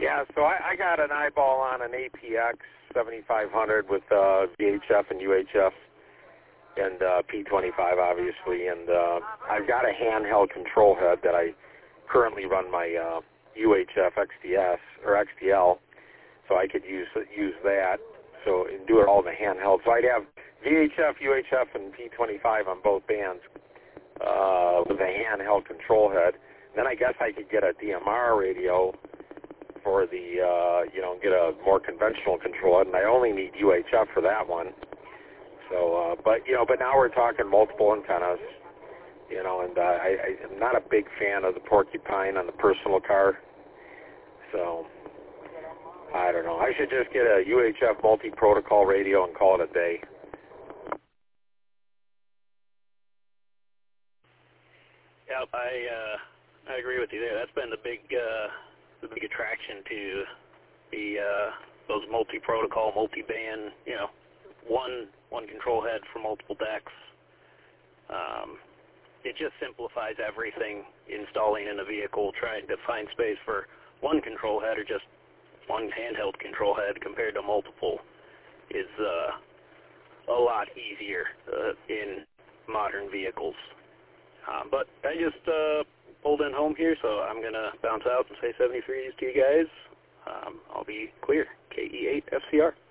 Yeah, so I got an eyeball on an APX 7500 with VHF and UHF and P25, obviously, and I've got a handheld control head that I currently run my UHF XDS or XDL, so I could use that. So and do it all in the handheld. So I'd have VHF, UHF, and P25 on both bands with a handheld control head. Then I guess I could get a DMR radio for the, get a more conventional control head, and I only need UHF for that one. So, but now we're talking multiple antennas, and I'm not a big fan of the Porcupine on the personal car. So, I don't know. I should just get a UHF multi-protocol radio and call it a day. Yep, I agree with you there. That's been the big attraction to the those multi-protocol, multi-band, one control head for multiple decks. It just simplifies everything installing in a vehicle. Trying to find space for one control head or just one handheld control head compared to multiple is a lot easier in modern vehicles. But I just pulled in home here, so I'm going to bounce out and say 73s to you guys. I'll be clear. KE8 FCR.